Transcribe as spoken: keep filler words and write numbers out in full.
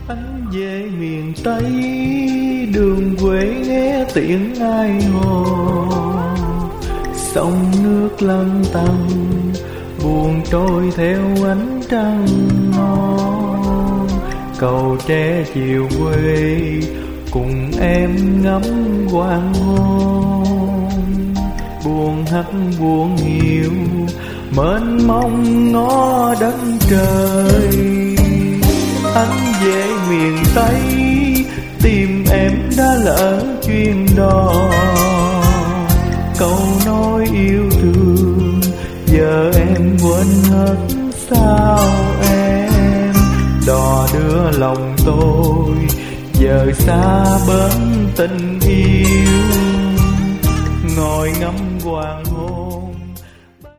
Anh về miền Tây, đường quê nghe tiếng ai hò, sông nước lăn tăn buồn trôi theo ánh trăng non. Cầu tre chiều quê cùng em ngắm hoàng hôn, buồn hắt buồn nhiều mênh mông ngó đất trời. Anh về miền Tây tìm em đã lỡ chuyên đò, câu nói yêu thương giờ em quên hết sao em. Đò đưa lòng tôi giờ xa bến tình yêu,